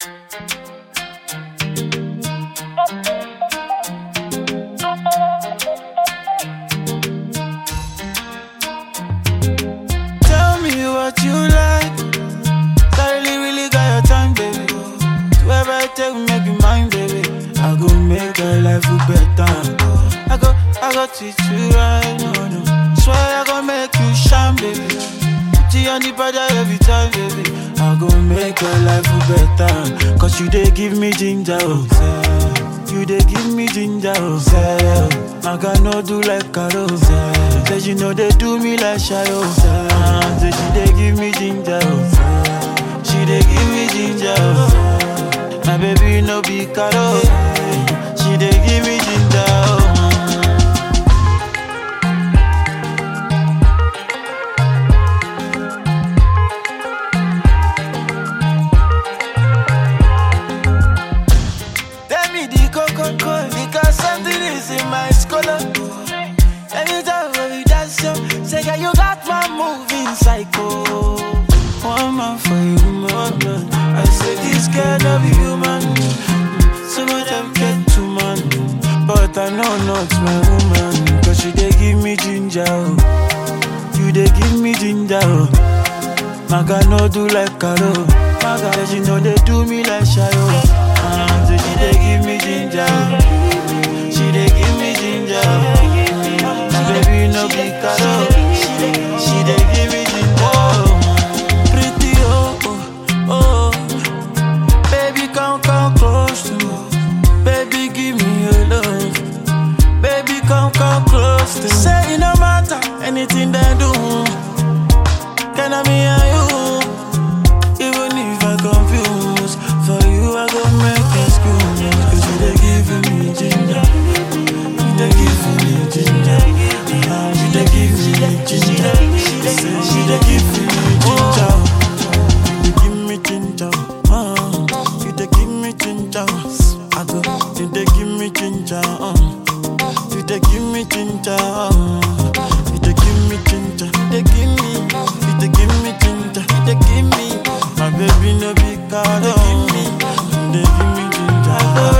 Tell me what you like. Really got your time, baby. Whoever I take, make you mine, baby. I go make your life better. I go teach you right, no. Swear I go make you shine, baby. Put you on the body every time, baby. I go make your life better. Cause you dey give me ginger, oh, say. You dey give me ginger, oh, say. I got no do like Carol, say. You know they do me like shy, oh, say. She dey give me ginger, oh, say. She dey give me ginger, oh. My baby no be Carol. She dey give me ginger, oh. Tell me the cocoa, because something is in my scholar. Anytime when we dance, say yeah, you got my moving psycho. One man for you, man. I say this girl no be human. Some of them get too man, but I know not my woman. Cause she dey give me ginger, oh. You dey give me ginger, oh. Maga no do like Carol. Maga, she know they do me like shy, oh. So she dey give me ginger, oh. She dey give me ginger, oh. My baby no be Carol. She dey give me ginger, oh. Come close to me. Baby, give me your love. Baby, come close to me. Say it no matter anything they do. Can I be you? Even if I confuse, for you I go make excuse. Cause you they giving me ginger. You they giving me ginger. You they giving me ginger. Say you they giving me ginger. You they give me ginger. I go, you dey give me ginger, you dey give me ginger, you dey give me ginger, you dey give me ginger, you dey give me, my baby no be card, you dey give me ginger.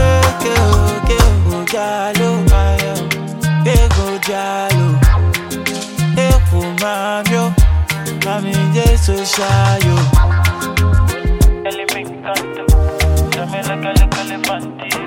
Go jalo, go jalo, go mamio, mami je so shayo. Dame la cale cale panty.